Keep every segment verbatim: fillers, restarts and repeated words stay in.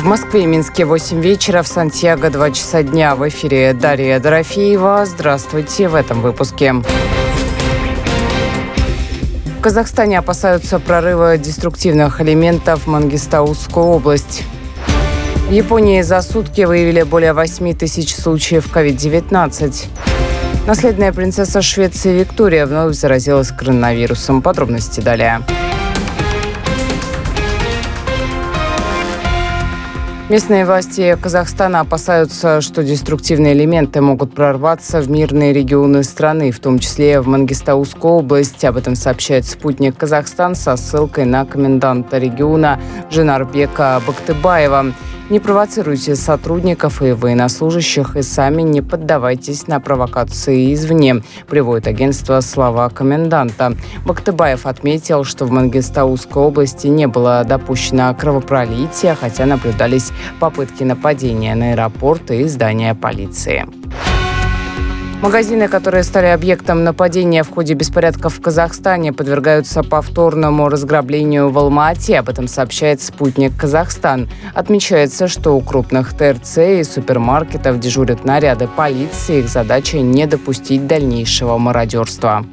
В Москве и Минске восемь вечера, в Сантьяго два часа дня. В эфире Дарья Дорофеева. Здравствуйте в этом выпуске. В Казахстане опасаются прорыва деструктивных элементов в Мангистаускую область. В Японии за сутки выявили более восемь тысяч случаев ковид девятнадцать. Наследная принцесса Швеции Виктория вновь заразилась коронавирусом. Подробности далее. Местные власти Казахстана опасаются, что деструктивные элементы могут прорваться в мирные регионы страны, в том числе в Мангистаускую область. Об этом сообщает «Спутник Казахстан» со ссылкой на коменданта региона Женарбека Бактыбаева. Не провоцируйте сотрудников и военнослужащих и сами не поддавайтесь на провокации извне, приводит агентство слова коменданта. Бактыбаев отметил, что в Мангистаускской области не было допущено кровопролития, хотя наблюдались попытки нападения на аэропорт и здания полиции. Магазины, которые стали объектом нападения в ходе беспорядков в Казахстане, подвергаются повторному разграблению в Алма-Ате. Об этом сообщает «Спутник Казахстан». Отмечается, что у крупных ТРЦ и супермаркетов дежурят наряды полиции. Их задача – не допустить дальнейшего мародерства.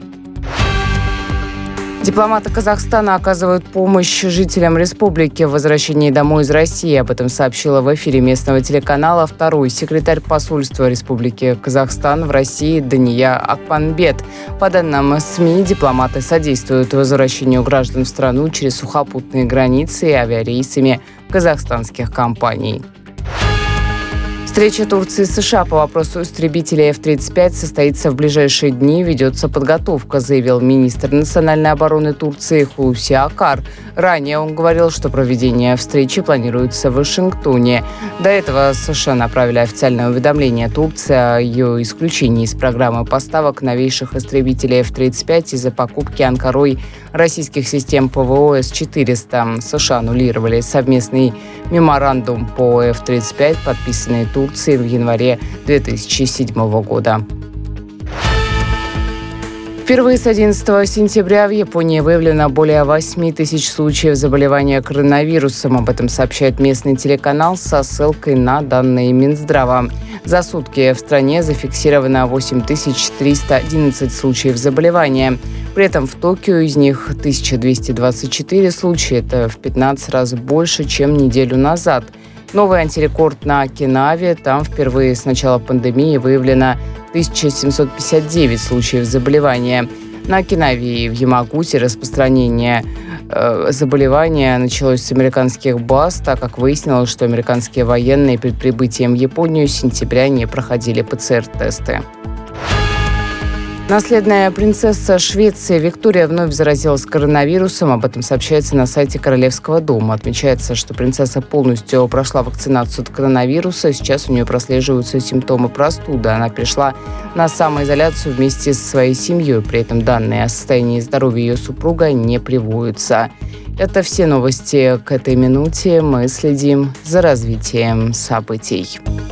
Дипломаты Казахстана оказывают помощь жителям республики в возвращении домой из России. Об этом сообщила в эфире местного телеканала второй секретарь посольства Республики Казахстан в России Дания Акпанбет. По данным СМИ, дипломаты содействуют возвращению граждан в страну через сухопутные границы и авиарейсами казахстанских компаний. Встреча Турции и США по вопросу истребителей эф тридцать пять состоится в ближайшие дни. Ведется подготовка, заявил министр национальной обороны Турции Хулуси Акар. Ранее он говорил, что проведение встречи планируется в Вашингтоне. До этого США направили официальное уведомление Турции о ее исключении из программы поставок новейших истребителей эф тридцать пять из-за покупки Анкарой российских систем ПВО эс четыреста. США аннулировали совместный меморандум по эф тридцать пять, подписанный Турцией в январе две тысячи седьмого года. Впервые с одиннадцатого сентября в Японии выявлено более восемь тысяч случаев заболевания коронавирусом. Об этом сообщает местный телеканал со ссылкой на данные Минздрава. За сутки в стране зафиксировано восемь тысяч триста одиннадцать случаев заболевания. При этом в Токио из них тысяча двести двадцать четыре случая. Это в пятнадцать раз больше, чем неделю назад. Новый антирекорд на Окинаве. Там впервые с начала пандемии выявлено тысяча семьсот пятьдесят девять случаев заболевания. На Окинаве и в Ямагуте распространение э, заболевания началось с американских баз, так как выяснилось, что американские военные перед прибытием в Японию с сентября не проходили пэ цэ эр-тесты. Наследная принцесса Швеции Виктория вновь заразилась коронавирусом. Об этом сообщается на сайте Королевского дома. Отмечается, что принцесса полностью прошла вакцинацию от коронавируса. Сейчас у нее прослеживаются симптомы простуды. Она перешла на самоизоляцию вместе со своей семьей. При этом данные о состоянии здоровья ее супруга не приводятся. Это все новости к этой минуте. Мы следим за развитием событий.